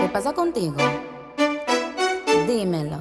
¿Qué pasa contigo? Dímelo.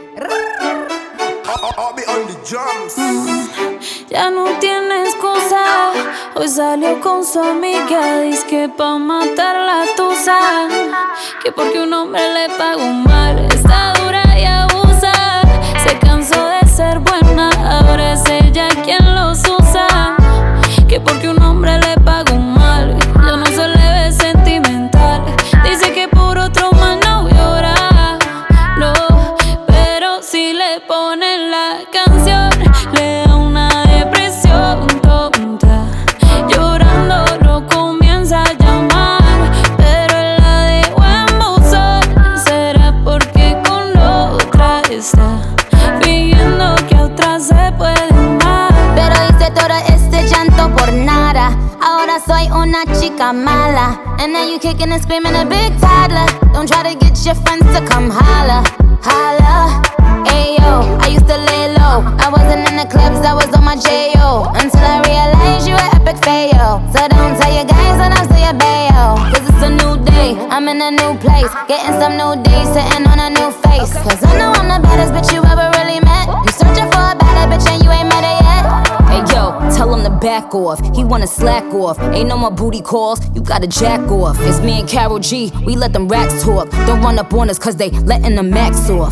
Ya no tiene excusa. Hoy salió con su amiga, dizque pa' matar la tusa. Que porque un hombre le pagó mal, está dura y abusa. Se cansó de ser buena, ahora es ella quien los usa. Que porque un hombre le pagó mal, ya no se le ve sentimental. Dice que por otro más no llora, no. Pero si le ponen la canción, le da una depresión tonta. Llorando lo comienza a llamar, pero él la dejó en buzón. ¿Será porque con otra está fingiendo que a otra se puede amar? Pero hice todo este llanto por nada. Ahora soy una chica mala. And now you kicking and screaming a big toddler. Don't try to get your friends to come holla, holla. Ayo, I used to lay low. I wasn't in the clubs, I was on my J.O. Until I realized you were epic fail. So don't tell your guys that I'm still your bayo. Cause it's a new day, I'm in a new place. Getting some new days, sitting on a new face. Cause I know I'm the baddest bitch you ever really met. You searching for a better bitch and you ain't met her yet. Hey yo, tell him to back off. He wanna slack off. Ain't no more booty calls, you gotta jack off. It's me and Karol G, we let them racks talk. Don't run up on us cause they letting the max off.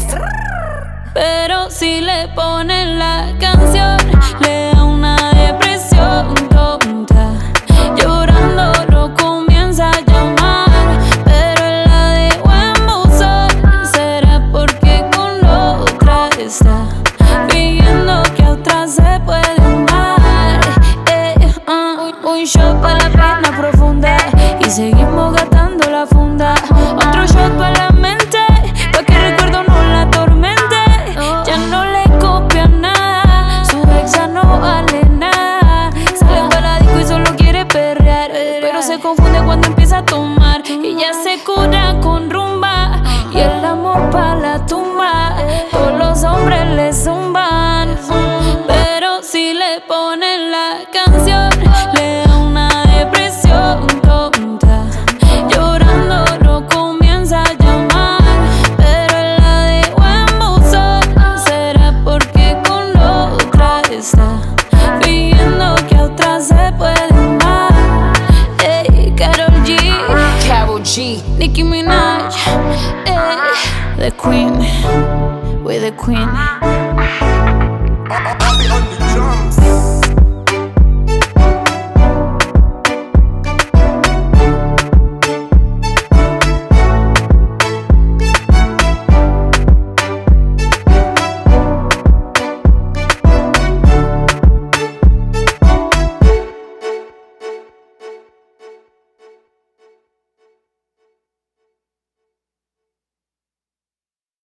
Pero si le ponen la canción, le da una depresión tonta. Llorando lo comienza a llamar, pero él la dejó en buzón. ¿Será porque con otra está fingiendo que a otra se puede amar? Un shot pa' la pena profunda y seguimos gastando la funda. Otro shot pa' la mente, pa' que el recuerdo no la atormente. Ya no le copia nada, su ex ya no vale nada. Sale pa' la disco y solo quiere perrear, pero se confunde cuando empieza a tomar. Ella se cura con rumba y el amor pa' la tumba. Todos los hombres le zumban, pero si le ponen la canción, le da una depresión tonta. Llorando lo comienza a llamar, pero él la dejó en buzón. ¿Será porque con otra está fingiendo que a otra se puede amar? Ey, Karol G, Nicki Minaj, the queen, we're the queen.